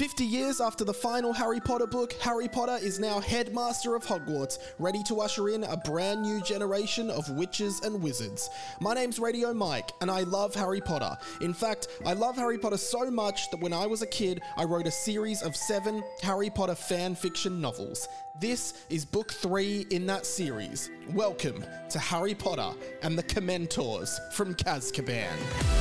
50 years after the final Harry Potter book, Harry Potter is now headmaster of Hogwarts, ready to usher in a brand new generation of witches and wizards. My name's Radio Mike, and I love Harry Potter. In fact, I love Harry Potter so much that when I was a kid, I wrote a series of 7 Harry Potter fan fiction novels. This is book 3 in that series. Welcome to Harry Potter and the Commentors from Kazkaban.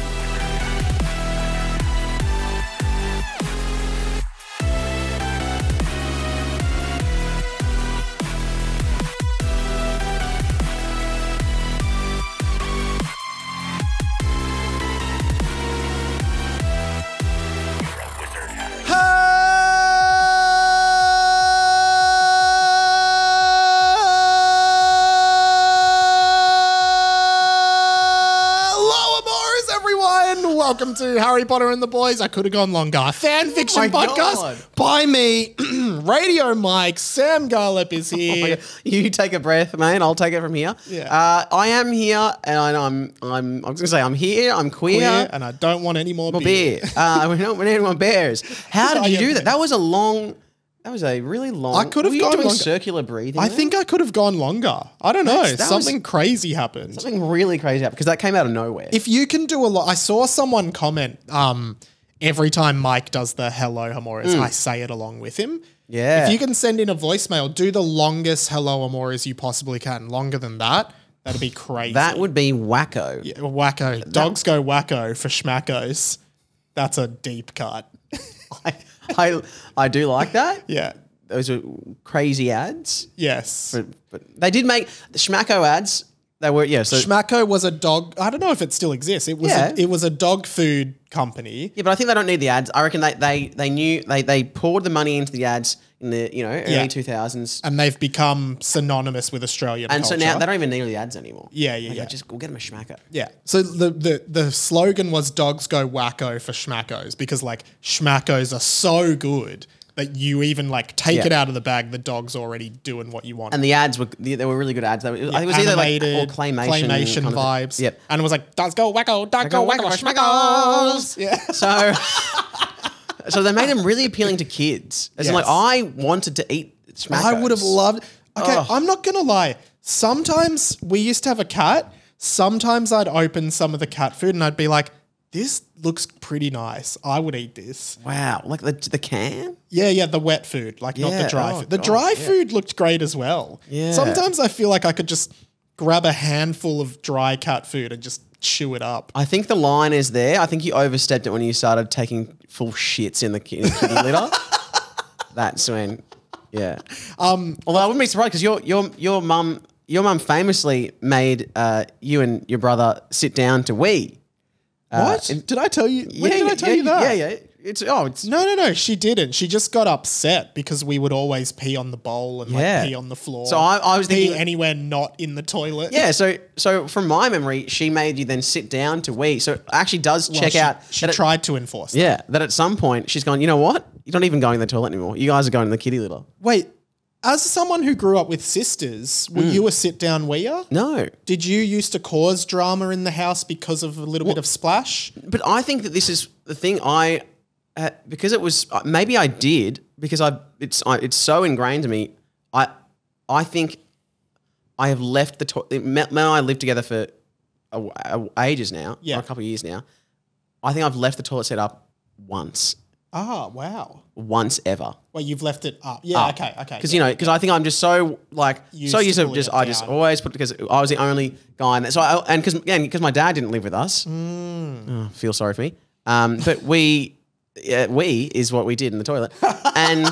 Welcome to Harry Potter and the Boys. I could have gone longer. A fan fiction podcast by me, Radio Mike. Sam Garlip is here. You take a breath, man. I'll take it from here. Yeah. I am here, and I was going to say I'm here. I'm queer, and I don't want any more beer. We don't want any more bears. How did you do that? That was a really long. I could have gone doing longer. Circular breathing. I think I could have gone longer. I don't know. Something crazy happened. Something really crazy happened because that came out of nowhere. If you can do a lot, I saw someone comment. Every time Mike does the hello Hamoras, I say it along with him. Yeah. If you can send in a voicemail, do the longest hello Hamoras you possibly can. Longer than that, that'd be crazy. That would be wacko. Yeah, wacko. Dogs go wacko for schmackos. That's a deep cut. I do like that. Yeah. Those are crazy ads. Yes. But they did make the Schmacko ads. They were, yeah. So Schmacko was a dog. I don't know if it still exists. It was a dog food company. Yeah, but I think they don't need the ads. I reckon they poured the money into the ads in the early 2000s, and they've become synonymous with Australian culture. So now they don't even need the ads anymore. Yeah. We'll get them a Schmacko. Yeah. So the slogan was "Dogs go wacko" for schmackos because like schmackos are so good that you even like take it out of the bag, the dog's already doing what you want. And the ads were really good ads. It was either like or claymation kind of vibes. Yep. And it was like dogs go wacko, dogs go wacko, schmackos. Yeah. So they made them really appealing to kids. As in like I wanted to eat schmackos. I would have loved. Okay, I'm not gonna lie. Sometimes we used to have a cat. Sometimes I'd open some of the cat food and I'd be like, this looks pretty nice. I would eat this. Wow. Like the can? Yeah, the wet food, like not the dry food. The dry food looked great as well. Yeah. Sometimes I feel like I could just grab a handful of dry cat food and just chew it up. I think the line is there. I think you overstepped it when you started taking full shits in the kitty litter. That's when, yeah. Although I wouldn't be surprised because your mum famously made you and your brother sit down to wee. What? Did I tell you? When did I tell you that? Yeah. It's No. She didn't. She just got upset because we would always pee on the bowl and like pee on the floor. So I was pee thinking anywhere not in the toilet. Yeah. So from my memory, she made you then sit down to wee. So it actually does check out. She tried to enforce that. Yeah. That at some point she's gone, you know what? You're not even going to the toilet anymore. You guys are going to the kitty litter. Wait. As someone who grew up with sisters, were you a sit-down weeer? No. Did you used to cause drama in the house because of a little bit of splash? But I think that this is the thing. Because it was maybe I did because it's so ingrained to me. I think I have left the toilet. Mel and I lived together for ages now, or a couple of years now. I think I've left the toilet set up once. Ah, wow. Once ever. Well, you've left it up. Yeah, okay. Because because I think I'm just so used to just always put because I was the only guy in that. So because my dad didn't live with us. Feel sorry for me. But we is what we did in the toilet, and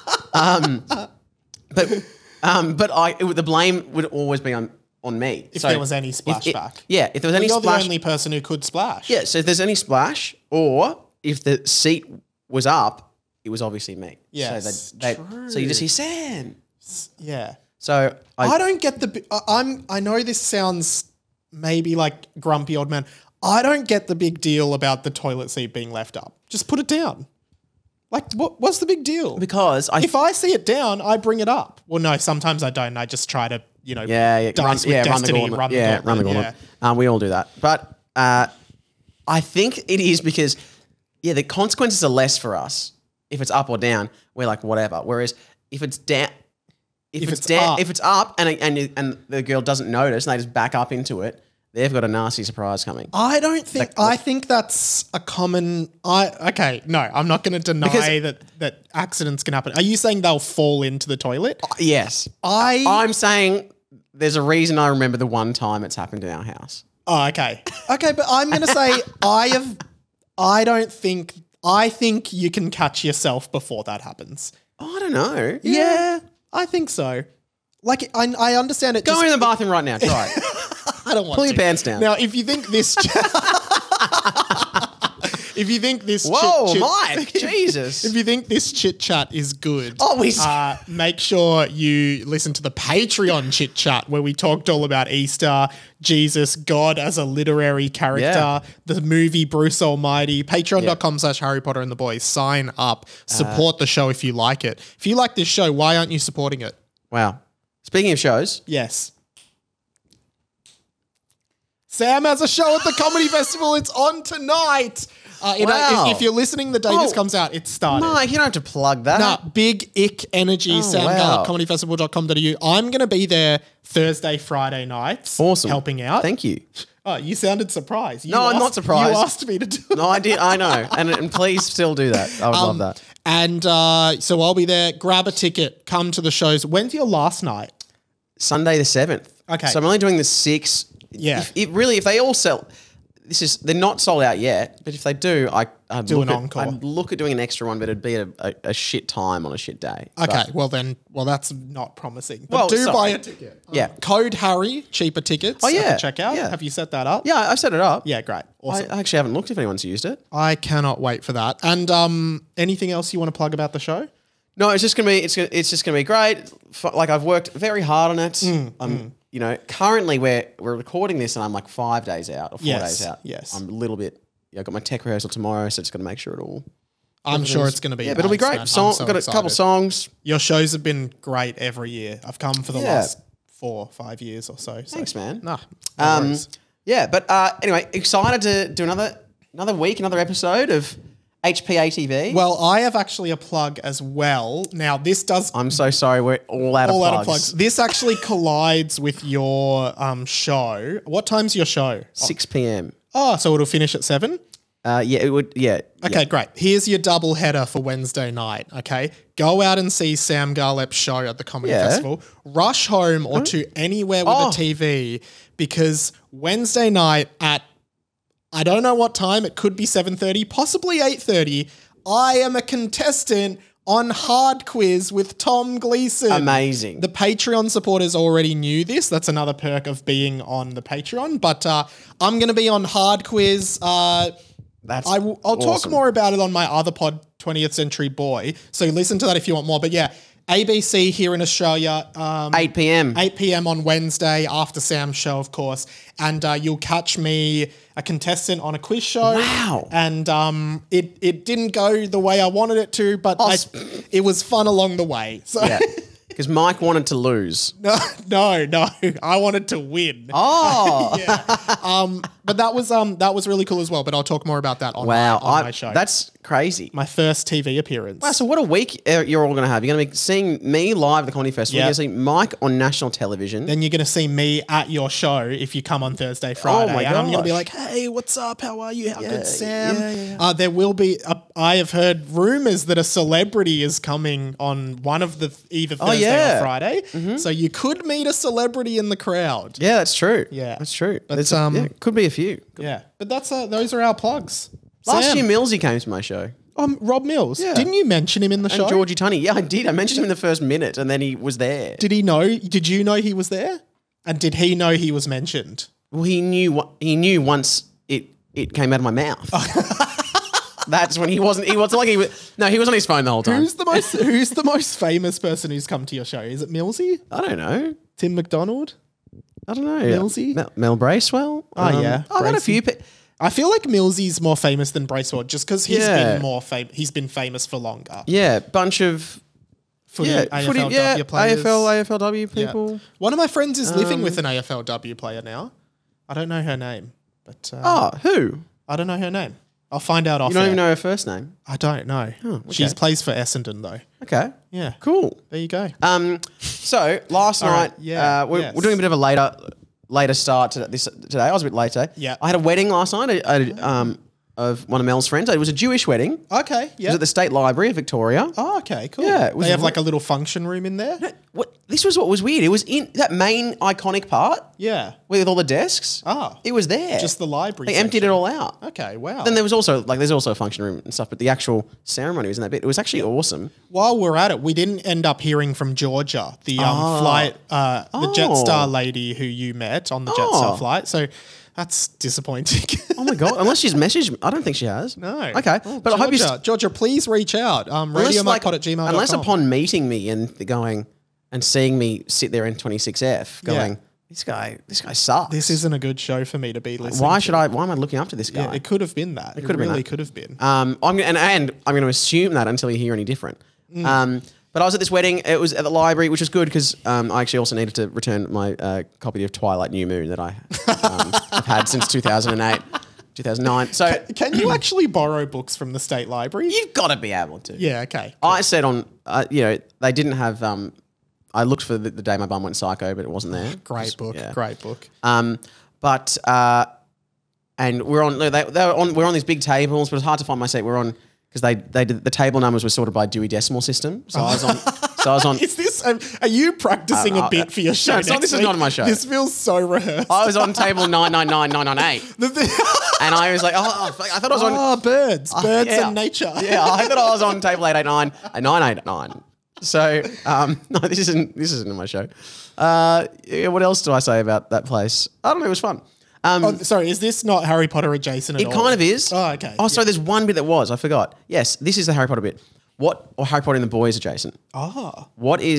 the blame would always be on me if there was any splashback. If there was any you're splash, the only person who could splash. Yeah, so if there's any splash or if the seat was up, it was obviously me. Yes, true. So you just hear Sam. Yeah. So I don't get I know this sounds maybe like grumpy old man. I don't get the big deal about the toilet seat being left up. Just put it down. Like, what's the big deal? Because if I see it down, I bring it up. Well, no, sometimes I don't. I just try to, run the gauntlet. Run the gauntlet. We all do that. But I think it is because, the consequences are less for us if it's up or down, we're like whatever. Whereas if it's down, if it's up. if it's up and the girl doesn't notice and they just back up into it, they've got a nasty surprise coming. I don't think. I think that's a common. Okay, no, I'm not going to deny that accidents can happen. Are you saying they'll fall into the toilet? Yes, I'm saying there's a reason I remember the one time it's happened in our house. Oh, okay, okay, but I'm going to say I think you can catch yourself before that happens. I don't know. Yeah, I think so. Like I understand it. Go in the bathroom right now. Try it. I don't want Pull to. your pants down. Now, if you think this... if you think this... Whoa, Mike, Jesus. If you think this chit-chat is good, make sure you listen to the Patreon chit-chat where we talked all about Easter, Jesus, God as a literary character, the movie Bruce Almighty, patreon.com/Harry Potter and the Boys. Sign up. Support the show if you like it. If you like this show, why aren't you supporting it? Wow. Speaking of shows... Yes. Sam has a show at the Comedy Festival. It's on tonight. Wow. If you're listening the day this comes out, it's started. Mike, you don't have to plug that. Nah, big ick energy, samgallup.comedyfestival.com.au. I'm going to be there Thursday, Friday nights. Awesome. Helping out. Thank you. Oh, you sounded surprised. I'm not surprised. You asked me to do it. No, I did. I know. And please still do that. I would love that. And so I'll be there. Grab a ticket. Come to the shows. When's your last night? Sunday the 7th. Okay. So I'm only doing the 6th. Yeah. If they all sell, they're not sold out yet, but if they do, I'd do an encore. I'd look at doing an extra one, but it'd be a shit time on a shit day. Okay, well that's not promising. But buy a ticket. Yeah. Code Harry, cheaper tickets. Oh, yeah. At the checkout. Yeah. Have you set that up? Yeah, I've set it up. Yeah, great. Awesome. I actually haven't looked if anyone's used it. I cannot wait for that. And anything else you want to plug about the show? No, it's just gonna be great. Like I've worked very hard on it. You know, currently we're recording this and I'm like 5 days out or 4 days out. Yes. I'm a little bit. Yeah, I got my tech rehearsal tomorrow, so just got to make sure it all. I'm sure it's going to be. Yeah, but it'll be great. Man. Got a couple songs. Your shows have been great every year. I've come for the last 4 or 5 years or so. Thanks, man. Nah. No worries. Yeah, but anyway, excited to do another week, another episode of HPATV. Well, I have actually a plug as well. Now, this does... I'm so sorry, we're all out of plugs. This actually collides with your show. What time's your show? 6 p.m. Oh, so it'll finish at 7? Yeah, it would, yeah. Okay, great. Here's your double header for Wednesday night, okay? Go out and see Sam Garlep's show at the Comedy Festival. Rush home or to anywhere with a TV because Wednesday night at I don't know what time. It could be 7:30, possibly 8:30. I am a contestant on Hard Quiz with Tom Gleeson. Amazing. The Patreon supporters already knew this. That's another perk of being on the Patreon. But I'm going to be on Hard Quiz. I'll talk more about it on my other pod, 20th Century Boy. So listen to that if you want more. But yeah, ABC here in Australia. 8 p.m. 8 p.m. on Wednesday after Sam's show, of course. And you'll catch me, a contestant on a quiz show. Wow. And it didn't go the way I wanted it to, but it was fun along the way. So Yeah. Because Mike wanted to lose. No. I wanted to win. Oh. Yeah. But that was really cool as well. But I'll talk more about that on my show. That's crazy. My first TV appearance. Wow, so what a week you're all going to have. You're going to be seeing me live at the Comedy Festival. Yeah. You're going to see Mike on national television. Then you're going to see me at your show if you come on Thursday, Friday. Oh my and I'm going to be gosh. like, hey, what's up? How are you? How good, Sam? Yeah. There will be, I have heard rumors that a celebrity is coming on one of the either Thursday or Friday. Mm-hmm. So you could meet a celebrity in the crowd. Yeah, that's true. Yeah. That's true. But could be a few. Yeah. But that's those are our plugs. Last Sam. year, Millsy came to my show. Rob Mills. Yeah. Didn't you mention him in the show? And Georgie Tunney. Yeah, I did. I mentioned him in the first minute and then he was there. Did he know? Did you know he was there? And did he know he was mentioned? Well, he knew once it came out of my mouth. That's when he was on his phone the whole time. Who's the most famous person who's come to your show? Is it Millsy? I don't know. Tim McDonald? I don't know. Millsy? Mel Bracewell? Yeah. I've had a few. I feel like Millsy's more famous than Bracewell just because he's been famous for longer. Yeah, bunch of AFLW players. AFLW people. Yeah. One of my friends is living with an AFLW player now. I don't know her name, but who? I don't know her name. I'll find out off You don't air. even know her first name. I don't know. okay. She plays for Essendon though. Okay. Yeah. Cool. There you go. So last All right, night, yeah, we're yes. doing a bit of a later start today. I was a bit late today. Yeah. I had a wedding last night of one of Mel's friends. It was a Jewish wedding. It Okay. was Yeah. at the State Library of Victoria. Oh, okay. Cool. Yeah, it was they have re- like a little function room in there. This was what was weird. It was in that main iconic part Yeah. with all the desks. Ah. It was there. Just the library. They emptied it all out. Okay. Wow. Then there was also there's also a function room and stuff, but the actual ceremony was in that bit. It was actually awesome. While we're at it, we didn't end up hearing from Georgia, the flight, the Jetstar lady who you met on the Jetstar flight. So that's disappointing. Oh my god! Unless she's messaged me, I don't think she has. No. Okay, but I hope you. Georgia, please reach out. RadioMikePod@gmail.com. Unless upon meeting me and going and seeing me sit there in 26F, going, Yeah. this guy sucks. This isn't a good show for me to be listening Why to. Why am I looking up to this guy? Yeah, it could have been that. It could have been really that. could have been. I'm going to assume that until you hear any different. But I was at this wedding. It was at the library, which was good because I actually also needed to return my copy of Twilight New Moon that I've had since 2008, 2009. So Can you actually borrow books from the State Library? you've got to be able to. Yeah, okay. I said they didn't have. I looked for the day my bum went psycho, but it wasn't there. Great book. Yeah. Great book. But and we're on. They were on. We're on these big tables, but it's hard to find my seat. We're on because they did the table numbers were sorted by Dewey Decimal System. So I was on. So I was on. Is this? Are you practicing a bit for your show? No, it's not, next this is week? not my show. This feels so rehearsed. I was on table 999998, and I was like, I thought I was on. Oh, birds yeah. and nature. Yeah, I thought I was on table 889 and 989. So no, this isn't my show. Yeah, what else do I say about that place? I don't know. It was fun. Oh, sorry, is this not Harry Potter adjacent at It all? kind of is. Oh, okay. Oh, sorry, there's one bit that was. I forgot. Yes, this is the Harry Potter bit. Or Harry Potter and the Boys adjacent. Ah. What do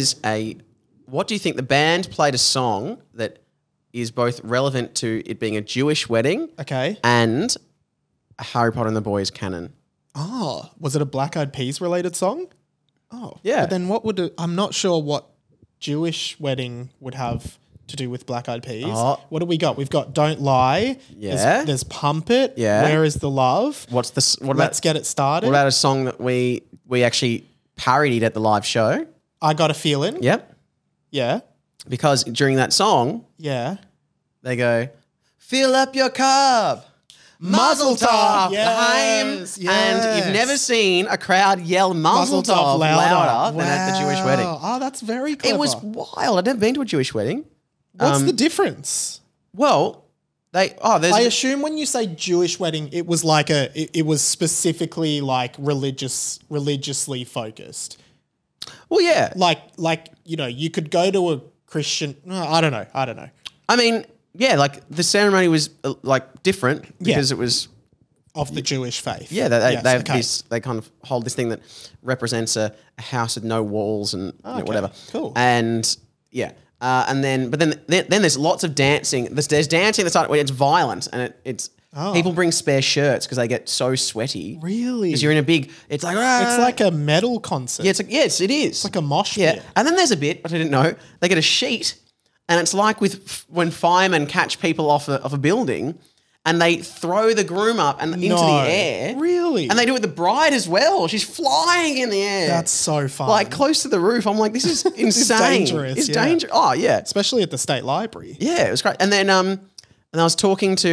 you think the band played a song that is both relevant to it being a Jewish wedding Okay. and a Harry Potter and the Boys canon? Oh, was it a Black Eyed Peas related song? Oh. Yeah. But then what would I'm not sure what Jewish wedding would have to do with Black Eyed Peas. Oh. What do we got? We've got Don't Lie. Yeah. There's Pump It. Yeah. Where is the Love? What Let's Get It Started. What about a song that we actually parodied at the live show? I Got a Feeling. Yep. Yeah. Because during that song, Yeah. they go, "Fill up your cup, Mazel tov, Yes, L'chaim." And you've never seen a crowd yell Mazel tov louder than at the Jewish wedding. Oh, that's very clever. It was wild. I'd never been to a Jewish wedding. What's the difference? Well, there's I assume when you say Jewish wedding, it was like it was specifically like religiously focused. well, yeah. Like you could go to a Christian. I don't know. I mean, yeah, like the ceremony was like different because it was. Of the Jewish faith. Yeah, they have okay. this. They kind of hold this thing that represents a house with no walls and whatever. Cool. And yeah, and then there's lots of dancing. There's dancing that's like it's violent and it's people bring spare shirts because they get so sweaty. Really? Because you're in a big. It's like It's like a metal concert. yeah, yes, it is. It's like a mosh yeah. pit. And then there's a bit, but I didn't know. They get a sheet, and it's like when firemen catch people off a building. And they throw the groom up and into the air. Really? And they do it with the bride as well. She's flying in the air. That's so fun. Like close to the roof. I'm like, this is insane. dangerous, It's yeah. dangerous. Oh yeah. Especially at the State Library. Yeah, it was great. And then and I was talking at the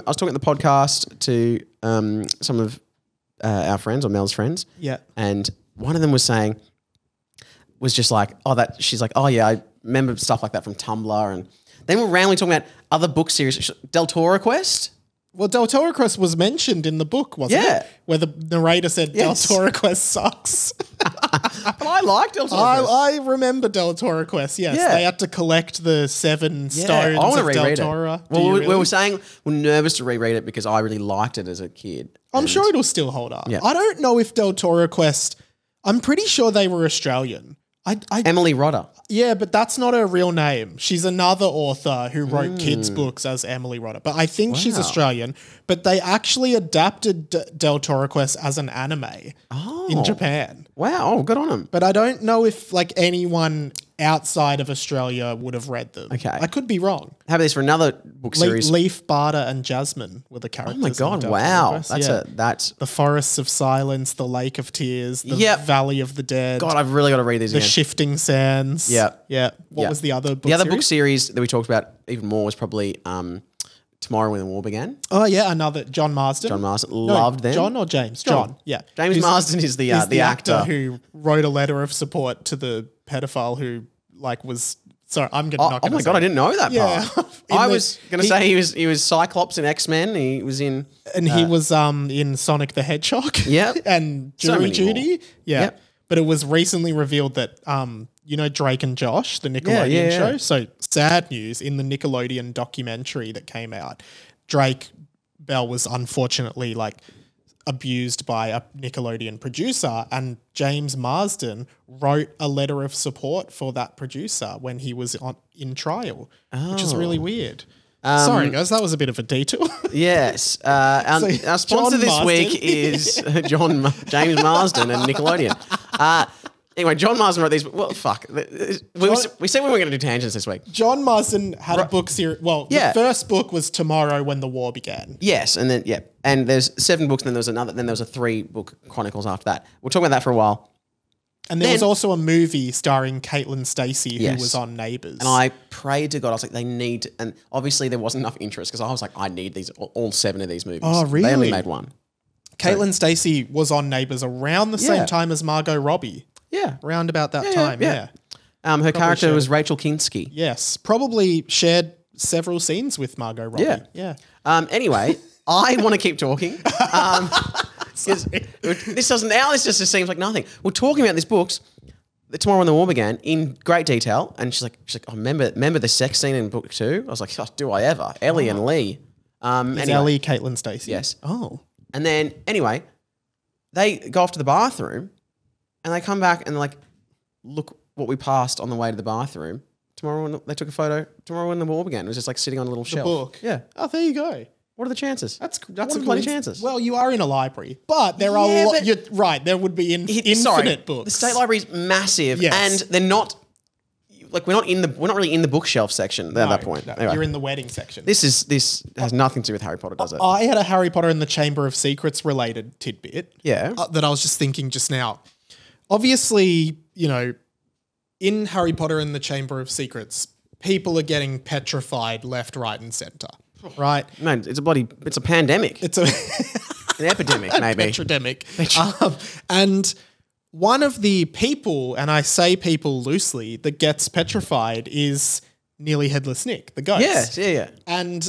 podcast to some of our friends or Mel's friends. Yeah. And one of them was just like, she's like, oh yeah, I remember stuff like that from Tumblr. And then we're randomly talking about other book series. Del Toro Quest. Well, Del Toro Quest was mentioned in the book, wasn't Yeah. it? Where the narrator said Yes. Del Toro Quest sucks. But I liked Del Toro Quest. I remember Del Toro Quest, yes. Yeah. They had to collect the 7 stones I want to of Del reread Toro. it. Do Well, you we really? were saying we're nervous to reread it because I really liked it as a kid. I'm sure it'll still hold up. Yeah. I don't know if Del Toro Quest, I'm pretty sure they were Australian. Emily Rodder. Yeah, but that's not her real name. She's another author who wrote kids' books as Emily Rodder. But I think she's Australian. But they actually adapted Del Toro Quest as an anime in Japan. Wow, good on him. But I don't know if like anyone outside of Australia would have read them. Okay. I could be wrong. How about this for another book series? Leaf, Barter, and Jasmine were the characters. Oh my in God! Delta Wow, Conquest. that's The Forests of Silence, the Lake of Tears, the Yep. Valley of the Dead, God. I've really got to read these the again. Shifting Sands. Yep. Yeah. What Yep. was the other book The other series? book series that we talked about even more was probably Tomorrow When the War Began. Oh, yeah, another John Marsden. John Marsden No, loved them. John or James? John. Yeah. James Who's- Marsden is the actor. who wrote a letter of support to the pedophile who was. Sorry, I'm gonna. Oh, not oh gonna my say God! I it. didn't know that Yeah. part. In I the- was going to say he was Cyclops in X-Men. He was in. And he was in Sonic the Hedgehog. Yep. And So Jury many Duty. more. Yeah. Yep. But it was recently revealed that Drake and Josh, the Nickelodeon yeah, show. yeah. So sad news in the Nickelodeon documentary that came out. Drake Bell was unfortunately abused by a Nickelodeon producer, and James Marsden wrote a letter of support for that producer when he was in trial, which is really weird. Sorry, guys, that was a bit of a detour. Yes. Our sponsor John this Marsden. week is James Marsden and Nickelodeon. Anyway, John Marsden wrote these. Well, fuck. We said we were going to do tangents this week. John Marsden had a book series. Well, Yeah. the first book was Tomorrow When the War Began. Yes, and then and there's 7 books, and then there was another. Then there was a 3-book chronicles after that. We'll talk about that for a while. And there was Then- also a movie starring Caitlin Stacey who Yes. was on Neighbours. And I prayed to God. I was like, they need, and obviously there wasn't enough interest because I was like, I need these all 7 of these movies. Oh, They only really? made one. Caitlin Stacey was on Neighbours around the same Yeah. time as Margot Robbie. Yeah. Around about that time, yeah. Her character shared was Rachel Kinski. Yes. Probably shared several scenes with Margot Robbie. Yeah. Yeah. Anyway, I want to keep talking. 'Cause this just seems like nothing. We're talking about these books. Tomorrow When the War Began in great detail, and she's like, oh, remember the sex scene in book 2? I was like, oh, do I ever? Ellie and Lee. Is Anyway. Ellie Caitlin Stacey? Yes. Oh. And then anyway, they go off to the bathroom, and they come back and they're like, look what we passed on the way to the bathroom. They took a photo. Tomorrow When the War Began. It was just like sitting on a little shelf. Book. Yeah. Oh, there you go. What are the chances? That's what a are the bloody coincidence. chances? Well, you are in a library, but there are Yeah, but- you're right. There would be infinite Sorry, books. The State Library's massive, Yes. and they're not we're not really in the bookshelf section at that point. No, Anyway, you're in the wedding section. this has nothing to do with Harry Potter, does it? I had a Harry Potter and the Chamber of Secrets related tidbit. Yeah. That I was just thinking just now. Obviously, in Harry Potter and the Chamber of Secrets, people are getting petrified left, right, and center. Right? No, it's a pandemic, It's a an epidemic, maybe. Petrodemic. And one of the people, and I say people loosely, that gets petrified is Nearly Headless Nick, the ghost. Yes, yeah. And,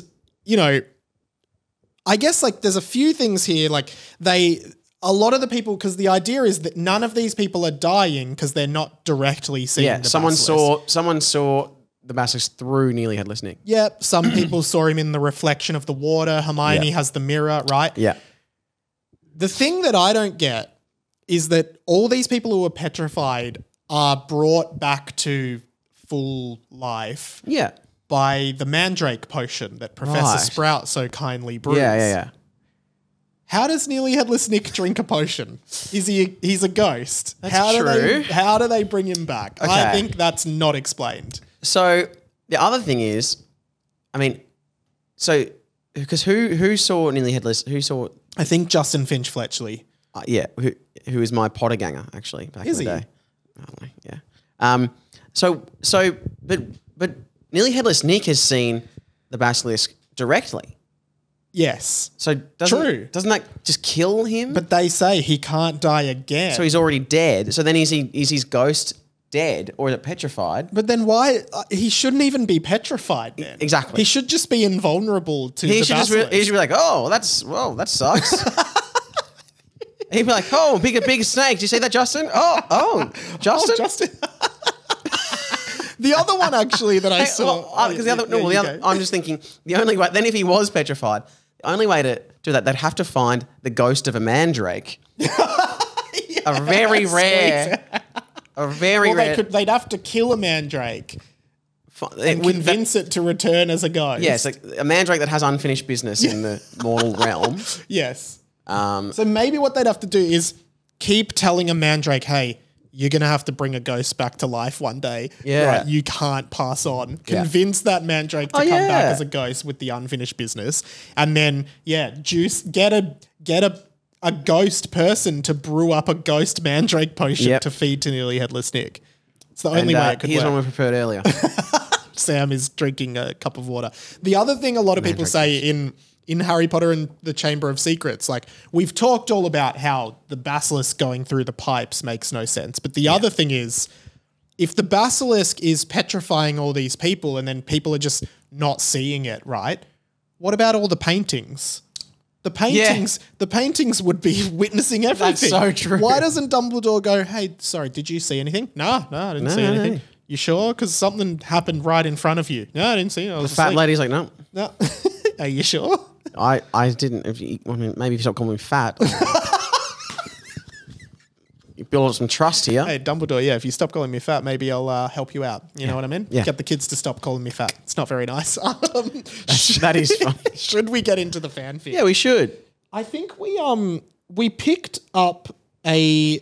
I guess there's a few things here. A lot of the people, because the idea is that none of these people are dying because they're not directly seeing Yeah, the someone basilisk. saw the basilisk through Nearly Headless Nick. Yep, some people saw him in the reflection of the water. Hermione Yeah. has the mirror, right? Yeah. The thing that I don't get is that all these people who are petrified are brought back to full life Yeah. by the Mandrake potion that Professor Right. Sprout so kindly brews. Yeah. How does Nearly Headless Nick drink a potion? He's a ghost. That's How true. do they bring him back? I Okay. think that's not explained. So the other thing is, because who saw Nearly Headless? Who saw? I think Justin Finch Fletchley. Who is my Potter ganger actually back Is in the he? day? I don't know, yeah. But Nearly Headless Nick has seen the basilisk directly. Yes. So True. doesn't that just kill him? But they say he can't die again. so he's already dead. So then is his ghost dead or is it petrified? But then why? He shouldn't even be petrified then. Exactly. He should just be invulnerable to He the should basilisk. he should be like, that sucks. He'd be like, oh, big snake. Did you see that, Justin? Oh, Justin. Oh, Justin. The other one actually that I saw. Because I'm just thinking the only way. Then if he was petrified, the only way to do that, they'd have to find the ghost of a mandrake. A very rare. They'd have to kill a mandrake and with convince it to return as a ghost. Yes, like a mandrake that has unfinished business in the mortal realm. Yes. So maybe what they'd have to do is keep telling a mandrake, hey, you're going to have to bring a ghost back to life one day. Yeah. Right? You can't pass on. Yeah. Convince that Mandrake to come back as a ghost with the unfinished business. And then, get a ghost person to brew up a ghost Mandrake potion to feed to Nearly Headless Nick. It's the only way it could here's work. one we prepared earlier. Sam is drinking a cup of water. The other thing a lot of people say in Harry Potter and the Chamber of Secrets, like we've talked all about how the basilisk going through the pipes makes no sense. But the other thing is, if the basilisk is petrifying all these people and then people are just not seeing it, right? What about all the paintings? The paintings would be witnessing everything. That's so true. Why doesn't Dumbledore go, hey, sorry, did you see anything? No, I didn't see anything. No. You sure? Because something happened right in front of you. No, I didn't see it. I was The fat asleep. lady's like, no. No. Are you sure? I didn't. Maybe if you stop calling me fat. You build up some trust here. Hey, Dumbledore, if you stop calling me fat, maybe I'll help you out. You know what I mean? Yeah. Get the kids to stop calling me fat. It's not very nice. That is funny. Should we get into the fanfic? Yeah, we should. I think we picked up a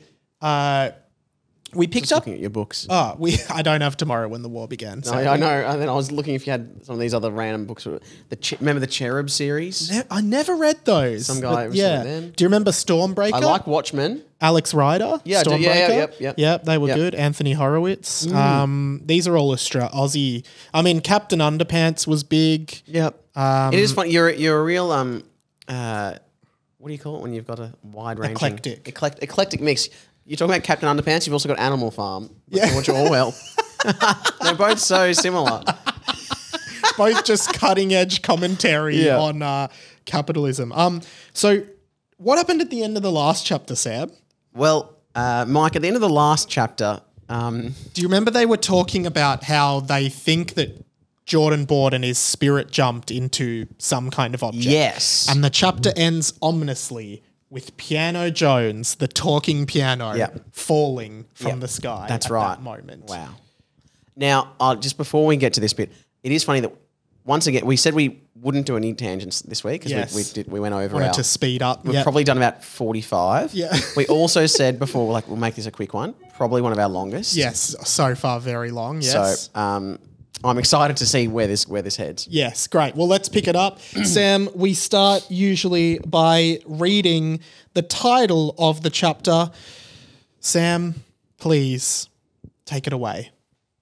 Looking at your books. I don't have Tomorrow When the War Began. So I know. And then I was looking if you had some of these other random books. Remember the Cherub series? I never read those. Some guy but was yeah. them. Do you remember Stormbreaker? I like Watchmen. Alex Rider. Yeah, I do. Stormbreaker. Yeah, they were good. Anthony Horowitz. These are all Aussie. I mean, Captain Underpants was big. Yep. It is fun. You're a real what do you call it when you've got a wide range eclectic mix. You're talking about Captain Underpants. You've also got Animal Farm. George Orwell. They're both so similar. Both just cutting edge commentary on capitalism. So what happened at the end of the last chapter, Sam? Well, Mike, at the end of the last chapter, do you remember they were talking about how they think that Jordan Borden is spirit jumped into some kind of object? Yes. And the chapter ends ominously with Piano Jones, the talking piano, falling from the sky. That's right. That moment. Wow. Now, just before we get to this bit, it is funny that once again we said we wouldn't do any tangents this week because we went over Wanted to speed up. We've probably done about 45. Yeah. We also said before we'll make this a quick one. Probably one of our longest. Yes, so far very long. Yes. So I'm excited to see where this heads. Yes, great. Well, let's pick it up. Sam, we start usually by reading the title of the chapter. Sam, please take it away.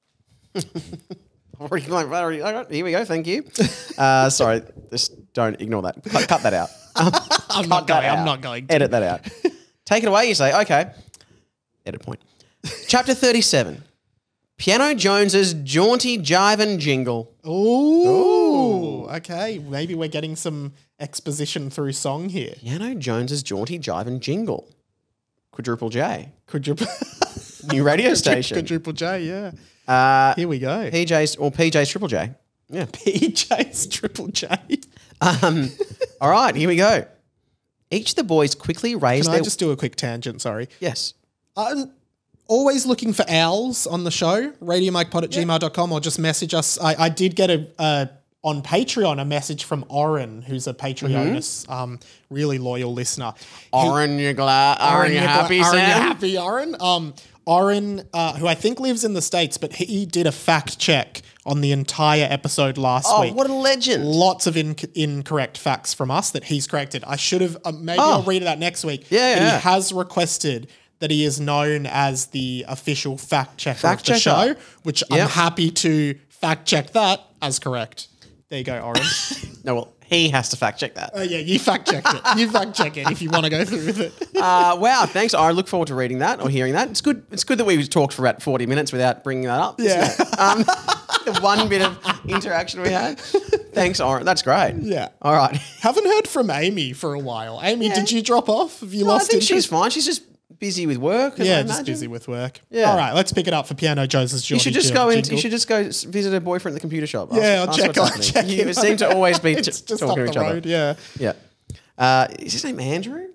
Here we go. Thank you. Sorry, just don't ignore that. Cut that out. I'm not going to. Edit that out. Take it away, you say. Okay. Edit point. Chapter 37. Piano Jones's jaunty jivin' jingle. Ooh. Okay. Maybe we're getting some exposition through song here. Piano Jones's jaunty jivin' jingle. Quadruple J. Quadruple. New radio station. Quadruple J, yeah. Here we go. PJ's Triple J. Yeah. PJ's Triple J. All right, here we go. Each of the boys quickly raised Can I just do a quick tangent? Sorry. Yes. Always looking for owls on the show, radiomikepod@gmail.com, or just message us. I did get on Patreon a message from Oren, who's a Patreonus, really loyal listener. Oren, you're glad? Oren, you happy, Sam? Oren, you happy, Oren? Oren, who I think lives in the States, but he did a fact check on the entire episode last week. Oh, what a legend. Lots of incorrect facts from us that he's corrected. I should have, maybe I'll read it out next week. Yeah. He has requested that he is known as the official fact checker of the show, which I'm happy to fact check that as correct. There you go, Oren. No, well, he has to fact check that. Yeah, you fact checked it. You fact check it if you want to go through with it. Wow, thanks. I look forward to reading that or hearing that. It's good. It's good that we talked for about 40 minutes without bringing that up. Yeah. The one bit of interaction we had. Thanks, Oren. That's great. Yeah. All right. Haven't heard from Amy for a while. Amy, did you drop off? Have you lost I think interest? she's fine. She's just busy with work. Yeah, just busy with work. Yeah. All right, let's pick it up for Piano Jones's You should just go visit her boyfriend at the computer shop. Yeah, I'll check what's happening. in. You seem to always be It's just talking up to the each road, other. yeah. Yeah. Is his name Andrew?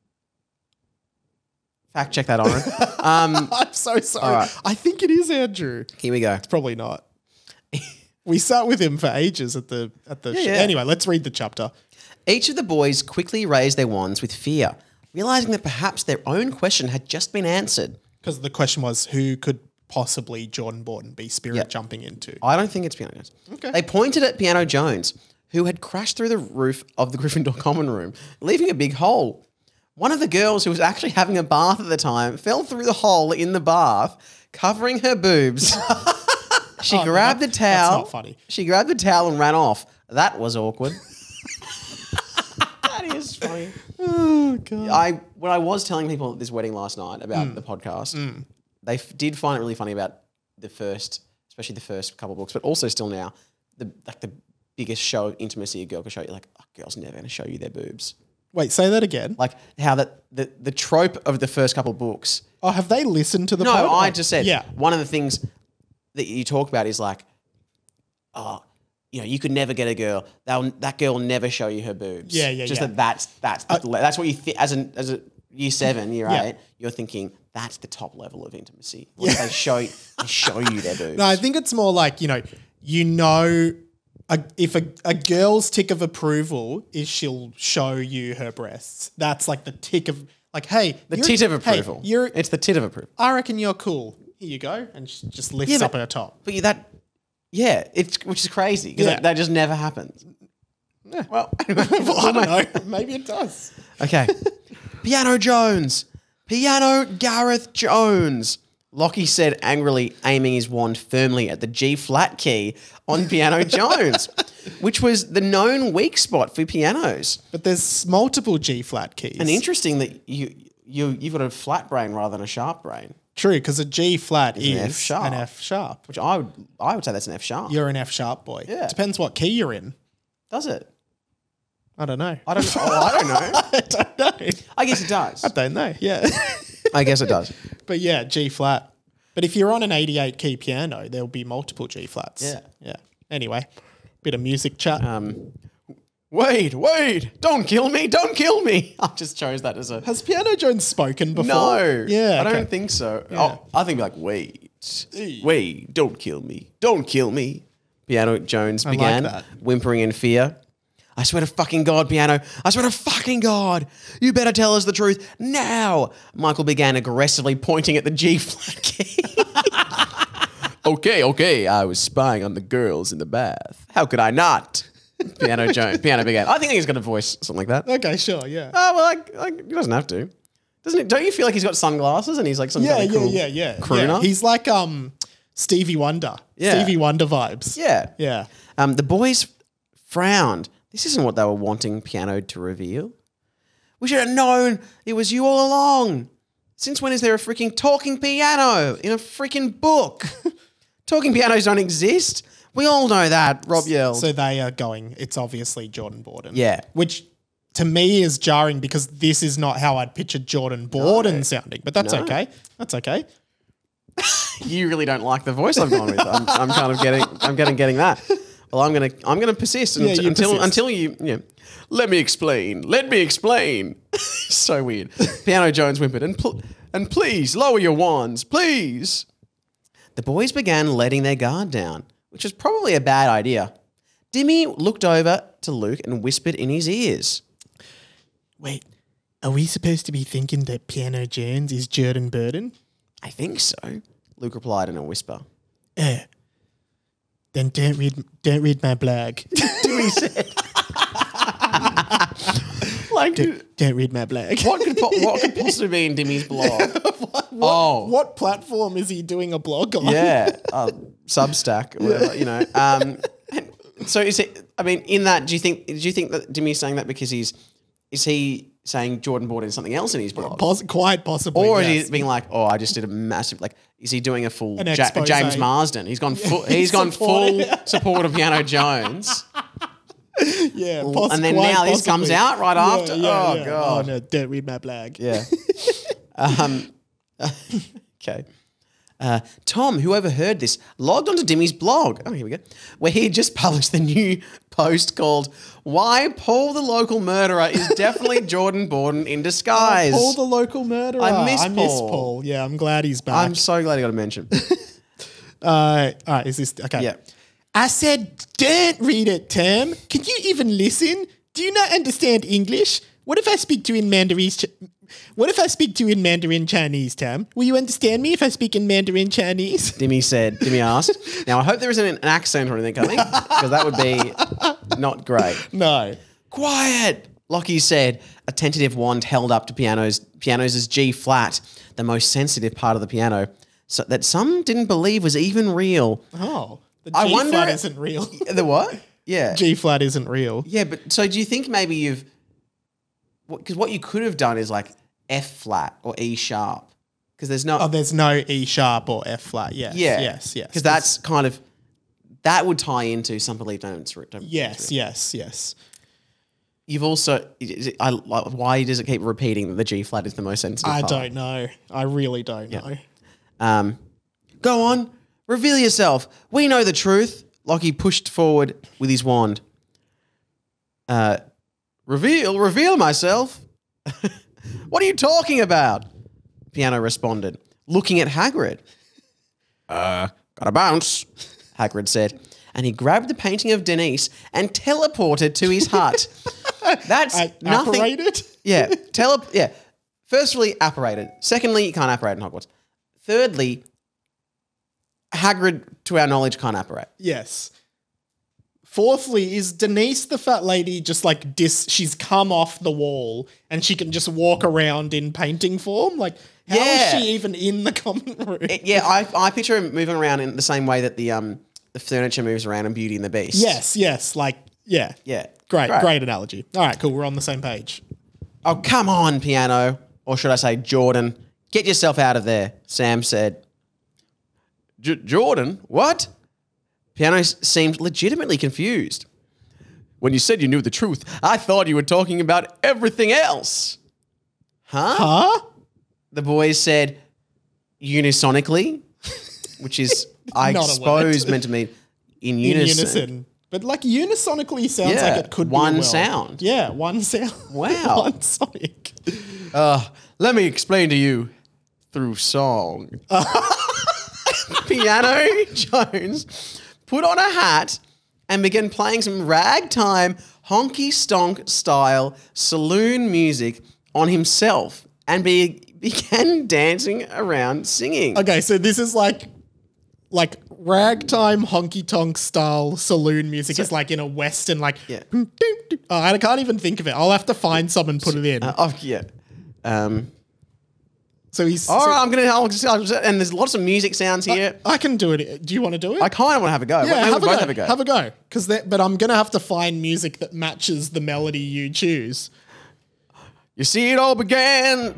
Fact check that, Oren. I'm so sorry. All right. I think it is Andrew. Here we go. Probably not. We sat with him for ages at the Yeah. Anyway, let's read the chapter. Each of the boys quickly raised their wands with fear, realizing that perhaps their own question had just been answered. Because the question was, who could possibly Jordan Borden be spirit Yeah. jumping into? I don't think it's Piano Jones. Okay. They pointed at Piano Jones, who had crashed through the roof of the Gryffindor common room, leaving a big hole. One of the girls who was actually having a bath at the time fell through the hole in the bath, covering her boobs. She grabbed the towel. That's not funny. She grabbed the towel and ran off. That was awkward. That is funny. Oh, God. When I was telling people at this wedding last night about the podcast, they did find it really funny about especially the first couple of books, but also still now, the biggest show of intimacy a girl can show you, like, a girl's never going to show you their boobs. Wait, say that again. Like how the trope of the first couple of books. Oh, have they listened to the No, pod? I just said Yeah. one of the things that you talk about is like, you could never get a girl. That girl will never show you her boobs. Yeah, yeah, Just yeah. that's what you think as a year 7, year Yeah. 8. You're thinking that's the top level of intimacy. Like they show you their boobs. No, I think it's more like, if a girl's tick of approval is she'll show you her breasts. That's like the tick of, like, hey. The tit of approval. Hey, it's the tit of approval. I reckon you're cool. Here you go. And she just lifts up her top. But which is crazy because Yeah. that just never happens. Yeah. Well, I don't know. Maybe it does. okay. Piano Jones. Piano Gareth Jones. Lockie said angrily, aiming his wand firmly at the G flat key on Piano Jones, which was the known weak spot for pianos. But there's multiple G flat keys. And interesting that you've got a flat brain rather than a sharp brain, True, because a G flat is an F sharp. an F sharp. which I would say that's an F sharp. You're an F sharp boy. Yeah. Depends what key you're in. Does it? I don't know. I don't know. I don't know. I guess it does. I don't know. Yeah. I guess it does. But yeah, G flat. But if you're on an 88 key piano, there'll be multiple G flats. Yeah. Yeah. Anyway, bit of music chat. Wait, don't kill me. I just chose that as a... Has Piano Jones spoken before? No. Yeah. I okay. don't think so. Yeah. Oh, I think like, wait, don't kill me. Piano Jones like began, that. whimpering in fear. I swear to fucking God, Piano. I swear to fucking God. You better tell us the truth now. Michael began aggressively pointing at the G flat key. Okay. I was spying on the girls in the bath. How could I not? Piano began. I think he's got a voice, something like that. Okay, sure, yeah. Oh, well, like he doesn't have to. Doesn't it? Don't you feel like he's got sunglasses and he's like some Yeah, kind of cool yeah. crooner? He's like Stevie Wonder. Yeah. Stevie Wonder vibes. Yeah. Yeah. The boys frowned. This isn't what they were wanting Piano to reveal. We should have known it was you all along. Since when is there a freaking talking piano in a freaking book? Talking pianos don't exist. We all know that, Rob yelled. So they are going, it's obviously Jordan Borden. Yeah. Which to me is jarring because this is not how I'd picture Jordan Borden sounding. But that's okay. That's okay. You really don't like the voice I've gone with. I'm kind of getting that. Well, I'm gonna persist until you let me explain. So weird. Piano Jones whimpered, and please lower your wands, please. The boys began letting their guard down, which was probably a bad idea. Dimmy looked over to Luke and whispered in his ears. Wait, are we supposed to be thinking that Piano Jones is Jordan Borden? I think so, Luke replied in a whisper. Then don't read my blog. Dimmy said. Don't read my blog. What could possibly be in Dimmy's blog? What platform is he doing a blog on? Yeah, Substack, or whatever, So is it? I mean, in that, do you think that Dimmy's saying that because is he saying Jordan Borden something else in his blog, Quite possibly, or yes. is he being like, oh, I just did a massive is he doing a full expose. James Marsden? He's gone full support of Piano Jones. Yeah, And then now this comes out right after? Oh, God. Oh, no, don't read my blog. Yeah. Okay. Tom, who overheard this, logged onto Dimmy's blog. Oh, here we go. Where he had just published the new post called "Why Paul the Local Murderer is Definitely Jordan Borden in Disguise." Paul the Local Murderer. I miss Paul. Yeah, I'm glad he's back. I'm so glad he got a mention. All right, is this okay? Yeah. I said, don't read it, Tom. Can you even listen? Do you not understand English? What if I speak to you in What if I speak to you in Mandarin Chinese, Tam? Will you understand me if I speak in Mandarin Chinese? Dimmy asked. Now, I hope there isn't an accent or anything coming, because that would be not great. No. Quiet, Lockie said, a tentative wand held up to piano's G flat, the most sensitive part of the piano, so that some didn't believe was even real. Oh, the I G wonder- flat isn't real. The what? Yeah. G flat isn't real. Yeah, but so do you think maybe you've... Because what you could have done is like F flat or E sharp, because there's no... Oh, there's no E sharp or F flat. Yes. Yeah. Yes. Because that's kind of... That would tie into some belief don't. Yes. Yes. Yes. You've also... why does it keep repeating that the G flat is the most sensitive I part? don't know. I really don't know. Go on, reveal yourself. We know the truth. Lockie pushed forward with his wand. Reveal myself? What are you talking about? Piano responded, looking at Hagrid. Gotta bounce, Hagrid said. And he grabbed the painting of Denise and teleported to his hut. That's nothing. Apparated? Yeah. Firstly, apparated. Secondly, you can't apparate in Hogwarts. Thirdly, Hagrid, to our knowledge, can't apparate. Yes. Fourthly, is Denise the fat lady just like she's come off the wall and she can just walk around in painting form? Like, how is she even in the common room? I picture him moving around in the same way that the furniture moves around in Beauty and the Beast. Yes. Like, yeah. Yeah. Great analogy. All right, cool. We're on the same page. Oh, come on, Piano. Or should I say Jordan. Get yourself out of there, Sam said. Jordan? What? Piano seemed legitimately confused. When you said you knew the truth, I thought you were talking about everything else. Huh? The boys said unisonically, which is, I Not a suppose, word. meant to mean in In unison. unison. But like unisonically sounds Yeah, like it could one be sound. Yeah, one sound. Wow. One sonic. Let me explain to you through song. Piano Jones put on a hat and began playing some ragtime, honky-stonk style saloon music on himself and began dancing around singing. Okay, so this is like ragtime honky tonk style saloon music is like in a western like Yeah. Oh, I can't even think of it. I'll have to find some and put it in. Yeah. So he's All right, and there's lots of music sounds here. I can do it. Do you want to do it? I kind of want to have a go. yeah, We'll have a both go. have a go. Have a go. But I'm gonna have to find music that matches the melody you choose. You see, it all begins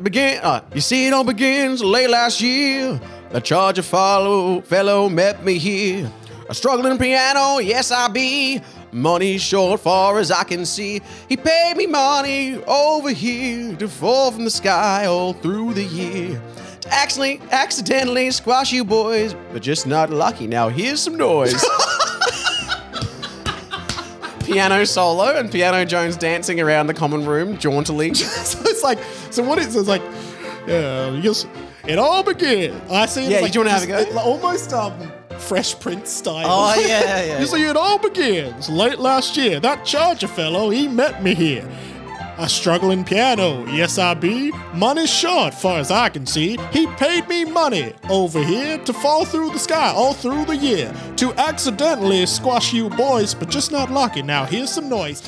late last year. The Charger fellow met me here. A struggling piano, yes I be. Money short far as I can see. He paid me money over here to fall from the sky all through the year. To accidentally squash you boys, but just not lucky. Now here's some noise. Piano solo and Piano Jones dancing around the common room jauntily. So it's like, yeah, yes, it all began. I see. Yeah, do you wanna have a go? Almost Fresh Prince style. Oh, yeah. You see, it all begins late last year. That Charger fellow, he met me here. A struggling piano, yes I be. Money short, far as I can see. He paid me money over here to fall through the sky all through the year. To accidentally squash you boys, but just not lucky. Now here's some noise.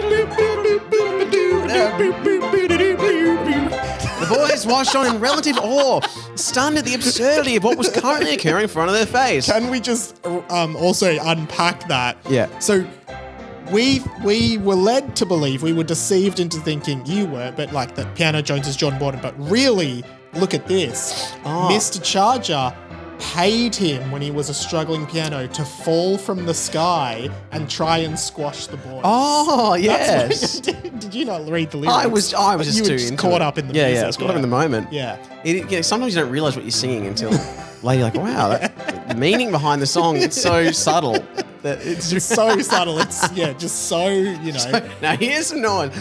The boys watched on in relative awe, stunned at the absurdity of what was currently occurring in front of their face. Can we just also unpack that? Yeah. So we were led to believe, we were deceived into thinking you were, but like that Piano Jones is John Borden. But really, look at this. Mr. Charger paid him when he was a struggling piano to fall from the sky and try and squash the boy. Oh, yes. Did you not read the lyrics? I was just you were too just into caught it. up in the music. Yeah, it's caught up in the moment. Yeah. Sometimes you don't realize what you're singing until later. You're like, wow, the meaning behind the song, it's so subtle. That it's It's so subtle. It's, just so, Now here's some noise.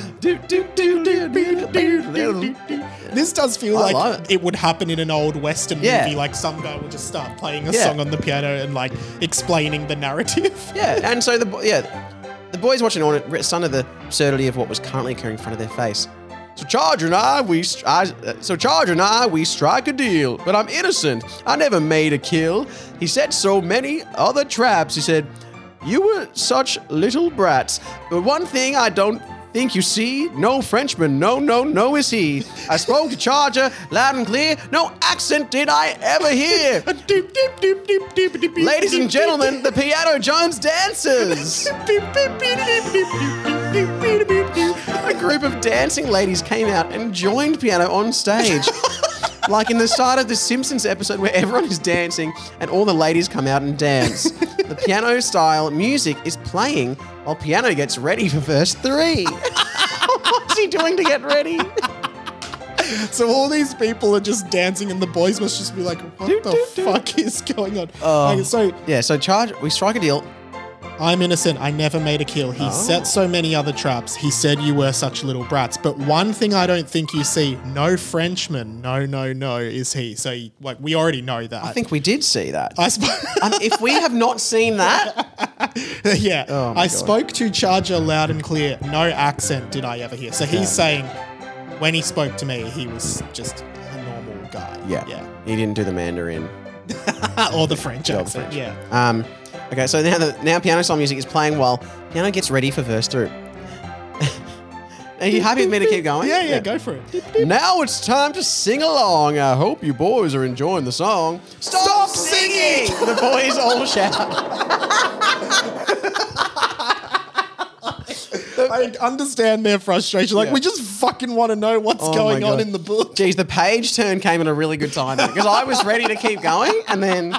This does feel I like love it would happen in an old Western Yeah. movie. Like some guy would just start playing a Yeah. song on the piano and like explaining the narrative. Yeah, and so the boys watching on it, stunned at the absurdity of what was currently occurring in front of their face. So Charger and I, we strike a deal, but I'm innocent. I never made a kill. He set so many other traps. He said, you were such little brats. But one thing I don't think you see, no Frenchman, no is he. I spoke to Charger loud and clear, no accent did I ever hear. Ladies and gentlemen, the Piano Jones dancers. A group of dancing ladies came out and joined Piano on stage. Like in the start of the Simpsons episode where everyone is dancing and all the ladies come out and dance. The piano-style music is playing while Piano gets ready for verse 3. What's he doing to get ready? So all these people are just dancing and the boys must just be like, what the fuck is going on? So we strike a deal. I'm innocent. I never made a kill. He set so many other traps. He said you were such little brats. But one thing I don't think you see, no Frenchman, no is he. So we already know that. I think we did see that. I if we have not seen that. Yeah. Oh my I God. spoke to Charger loud and clear. No accent did I ever hear. So he's saying when he spoke to me, he was just a normal guy. Yeah. He didn't do the Mandarin. Or the French accent. French. Yeah. Okay, so now piano style music is playing while Piano gets ready for verse 3. Are you happy with me to keep going? Yeah, go for it. Now it's time to sing along. I hope you boys are enjoying the song. Stop singing! The boys all shout. I understand their frustration. Like, we just fucking want to know what's going on in the book. Geez, the page turn came at a really good time because I was ready to keep going and then...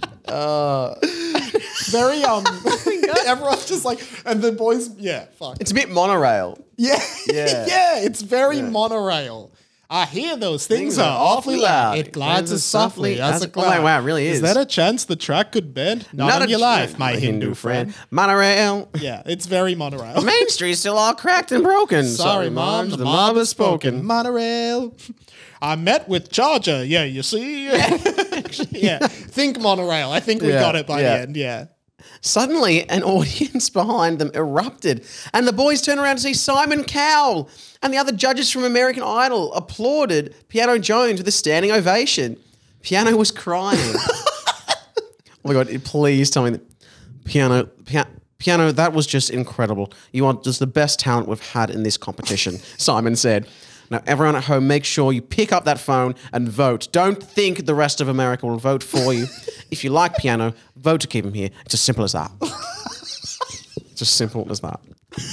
Very, everyone's just like, and the boys, fuck. It's a bit monorail. Yeah. Yeah. It's very monorail. I hear those things are awfully loud. It glides as softly as a cloud. Oh, wow, it really is. Is that a chance the track could bend? Not on your life, my Hindu friend. Monorail. Yeah, it's very monorail. Main Street's still all cracked and broken. Sorry, Mom, the mob has spoken. Monorail. I met with Charger. Yeah, you see? Yeah. Think monorail. I think we got it by the end. Yeah. Suddenly, an audience behind them erupted, and the boys turned around to see Simon Cowell and the other judges from American Idol applauded Piano Jones with a standing ovation. Piano was crying. Oh my God, please tell me that Piano, that was just incredible. You are just the best talent we've had in this competition, Simon said. Now, everyone at home, make sure you pick up that phone and vote. Don't think the rest of America will vote for you. If you like Piano, vote to keep him here. It's as simple as that. It's as simple as that.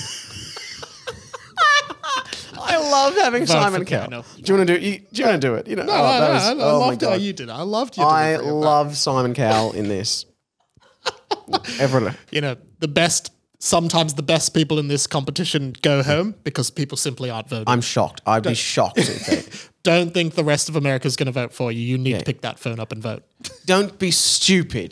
I love having Vote Simon for Cowell. Piano. Do you want to do it? You know, I loved how you did it. I loved you. I love Simon Cowell in this. Everyone, sometimes the best people in this competition go home because people simply aren't voting. I'm shocked. I'd be shocked if they... Don't think the rest of America is going to vote for you. You need to pick that phone up and vote. Don't be stupid.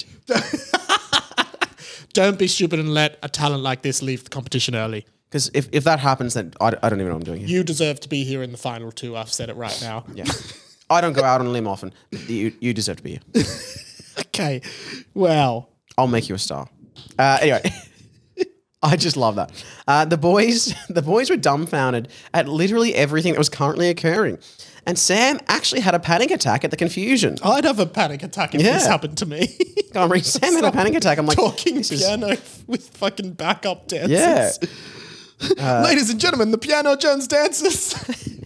Don't be stupid and let a talent like this leave the competition early. Because if that happens, then I don't even know what I'm doing here. You deserve to be here in the final two. I've said it right now. Yeah. I don't go out on a limb often. You deserve to be here. Okay. Well. I'll make you a star. Anyway. I just love that. The boys were dumbfounded at literally everything that was currently occurring. And Sam actually had a panic attack at the confusion. I'd have a panic attack if this happened to me. Sam had a panic attack. I'm like, talking piano with fucking backup dancers. Yeah. Ladies and gentlemen, the Piano Jones dancers.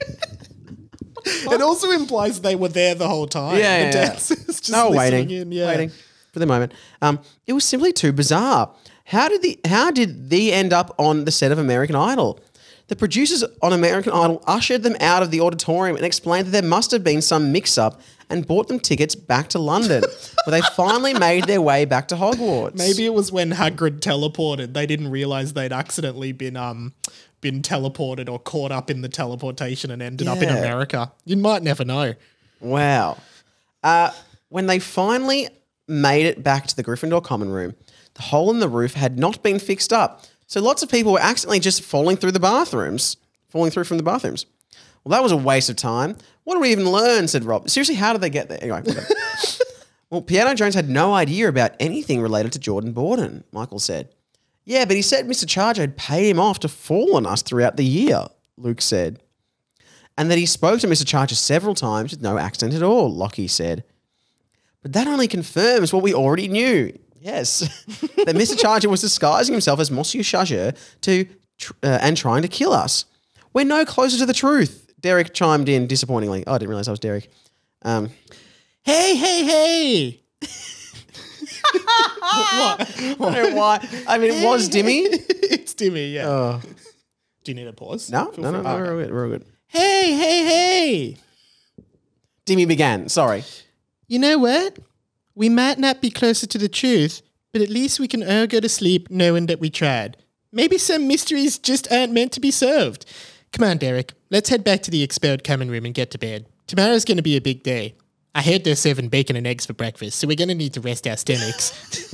It also implies they were there the whole time. Yeah, the dancers just waiting in. for the moment. It was simply too bizarre. How did they end up on the set of American Idol? The producers on American Idol ushered them out of the auditorium and explained that there must have been some mix-up and bought them tickets back to London, where they finally made their way back to Hogwarts. Maybe it was when Hagrid teleported. They didn't realize they'd accidentally been teleported or caught up in the teleportation and ended up in America. You might never know. Wow. When they finally made it back to the Gryffindor common room, the hole in the roof had not been fixed up. So lots of people were accidentally just falling through from the bathrooms. Well, that was a waste of time. What do we even learn, said Rob. Seriously, how did they get there? Anyway, well, Piano Jones had no idea about anything related to Jordan Borden, Michael said. Yeah, but he said Mr. Charger had paid him off to fall on us throughout the year, Luke said. and that he spoke to Mr. Charger several times with no accident at all, Lockie said. But that only confirms what we already knew. Yes, that Mr. Charger was disguising himself as Monsieur Charger and trying to kill us. We're no closer to the truth, Derek chimed in disappointingly. Oh, I didn't realise I was Derek. Hey. What? I don't know why. I mean, it was Dimmy. It's Dimmy, yeah. Oh. Do you need a pause? No, Feel no, free. we're all good. Hey. Dimmy began. Sorry. You know what? We might not be closer to the truth, but at least we can all go to sleep knowing that we tried. Maybe some mysteries just aren't meant to be solved. Come on, Derek. Let's head back to the expelled common room and get to bed. Tomorrow's going to be a big day. I heard they're serving bacon and eggs for breakfast, so we're going to need to rest our stomachs.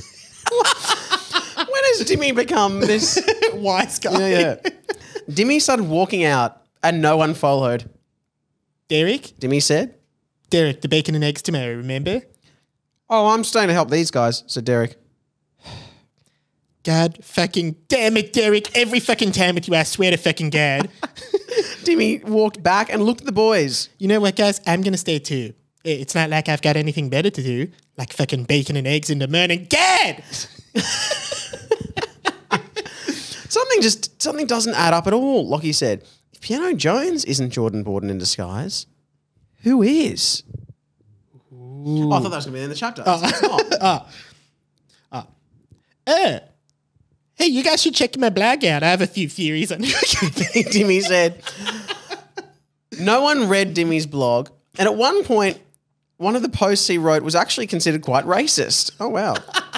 When has Dimmy become this Wise guy. Yeah. Dimmy started walking out and no one followed. Derek? Dimmy said, Derek, the bacon and eggs tomorrow, remember? "Oh, I'm staying to help these guys," said Derek. God fucking damn it, Derek. Every fucking time with you, I swear to fucking God. Dimmy walked back and looked at the boys. You know what, guys? I'm going to stay too. It's not like I've got anything better to do, like fucking bacon and eggs in the morning. God! Something doesn't add up at all, Lockie said. If Piano Jones isn't Jordan Borden in disguise, who is? Oh, I thought that was going to be in the chapter. It's not. Hey, you guys should check my blog out. I have a few theories on Dimmy said. No one read Dimmy's blog, and at one point, one of the posts he wrote was actually considered quite racist. Oh, wow.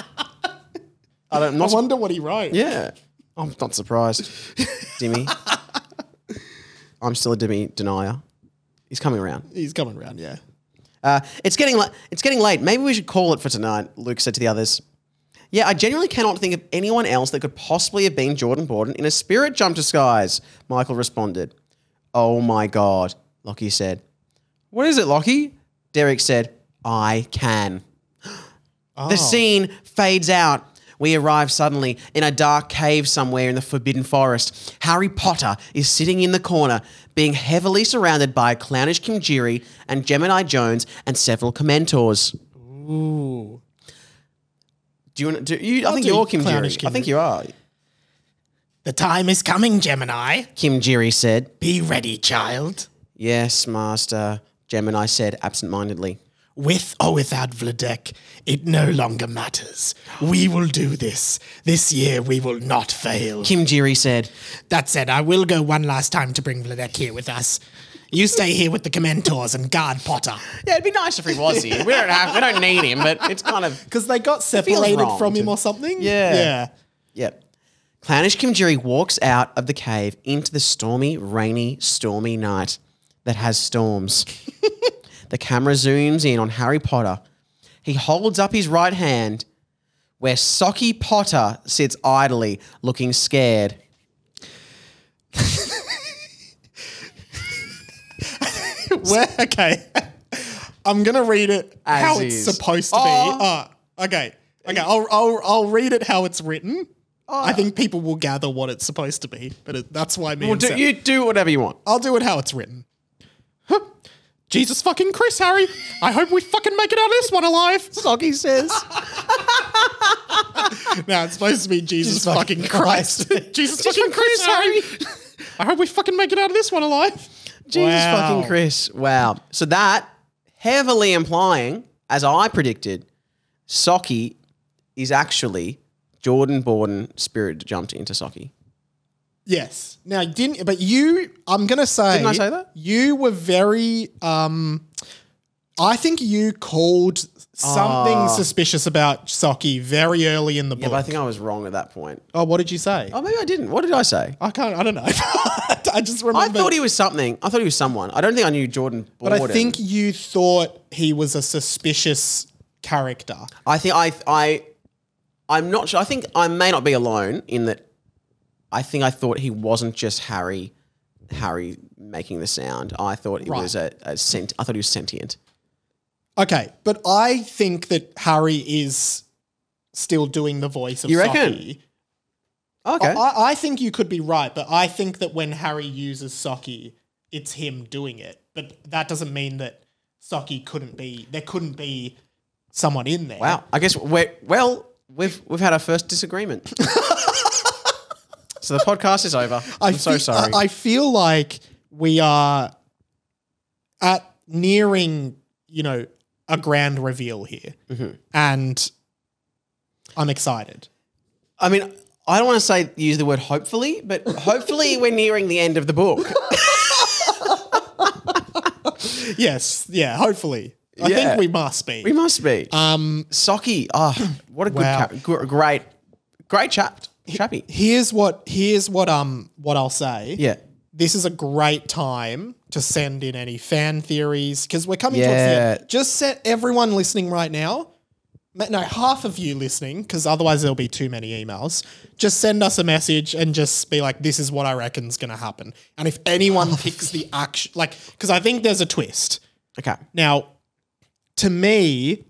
I wonder what he wrote. Yeah. I'm not surprised. Dimmy. I'm still a Dimmy denier. He's coming around. He's coming around, yeah. It's getting late. Maybe we should call it for tonight, Luke said to the others. Yeah, I genuinely cannot think of anyone else that could possibly have been Jordan Borden in a spirit jump disguise, Michael responded. Oh my God, Lockie said. What is it, Lockie? Derek said, I can. The scene fades out. We arrive suddenly in a dark cave somewhere in the Forbidden Forest. Harry Potter is sitting in the corner, being heavily surrounded by clownish Kimjiri and Gemini Jones and several Commentors. Ooh. I think you're Kimjiri. I think you are. The time is coming, Gemini. Kimjiri said. Be ready, child. Yes, Master, Gemini said absent-mindedly. With or without Vladek, it no longer matters. We will do this. This year we will not fail. Kimjiri said. That said, I will go one last time to bring Vladek here with us. You stay here with the Commentors and guard Potter. Yeah, it'd be nice if he was here. We don't need him, but it's kind of... Because they got separated from him or something? Yeah. Yep. Clownish Kimjiri walks out of the cave into the stormy night that has storms. The camera zooms in on Harry Potter. He holds up his right hand where Socky Potter sits idly, looking scared. Okay. I'm going to read it As how is. it's supposed to be. Okay. I'll read it how it's written. I think people will gather what it's supposed to be, but that's why me and Sam- You do whatever you want. I'll do it how it's written. Huh. Jesus fucking Chris, Harry. I hope we fucking make it out of this one alive. Socky says. No, it's supposed to be Jesus fucking Christ. Jesus fucking Chris, Harry. I hope we fucking make it out of this one alive. Jesus fucking Chris. Wow. So that heavily implying, as I predicted, Socky is actually Jordan Borden spirit jumped into Socky. Yes. Now, I'm going to say. Didn't I say that? You were very, I think you called something suspicious about Socky very early in the book. Yeah, but I think I was wrong at that point. Oh, what did you say? Oh, maybe I didn't. What did I say? I don't know. I just remember. I thought he was something. I thought he was someone. I don't think I knew Jordan Borden. But I think you thought he was a suspicious character. I'm not sure. I think I may not be alone in that. I think I thought he wasn't just Harry making the sound. I thought it was I thought he was sentient. Okay, but I think that Harry is still doing the voice of You Socky. reckon? Okay. I think you could be right, but I think that when Harry uses Socky, it's him doing it. But that doesn't mean that Sockie couldn't be someone in there. Wow. I guess we've had our first disagreement. So the podcast is over. I'm so sorry. I feel like we are nearing, a grand reveal here. Mm-hmm. And I'm excited. I mean, I don't want to use the word hopefully, but hopefully we're nearing the end of the book. Yes. Yeah, hopefully. I think we must be. We must be. Sockie. Oh, what a good great chappy. Here's what I'll say. Yeah. This is a great time to send in any fan theories because we're coming towards the end. Just set everyone listening right now. No, half of you listening, because otherwise there'll be too many emails. Just send us a message and just be like, this is what I reckon's going to happen. And if anyone picks the action, because I think there's a twist. Okay. Now, to me,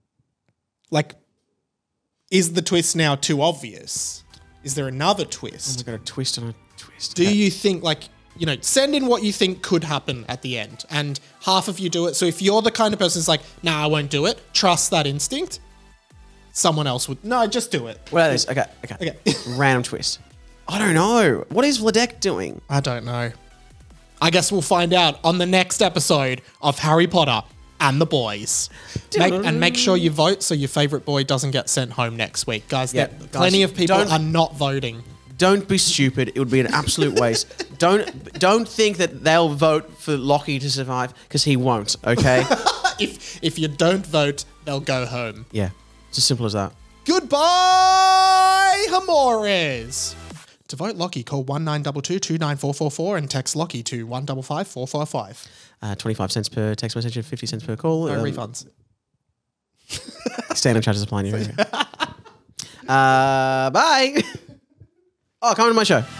is the twist now too obvious? Is there another twist? We've got a twist on a twist. Do you think, send in what you think could happen at the end, and half of you do it. So if you're the kind of person who's like, nah, I won't do it, trust that instinct, someone else would. No, just do it. What are these? Okay. Random twist. I don't know. What is Vladek doing? I don't know. I guess we'll find out on the next episode of Harry Potter and the Boys. Make sure you vote so your favourite boy doesn't get sent home next week. Guys, plenty of people are not voting. Don't be stupid. It would be an absolute waste. Don't think that they'll vote for Lockie to survive because he won't, okay? If you don't vote, they'll go home. Yeah. It's as simple as that. Goodbye, Hamores. To vote Lockie, call 1922-29444 and text Lockie to 155445. 25 cents per text message and 50 cents per call. No refunds. Standard charges apply in your area. Bye. Oh, come on to my show.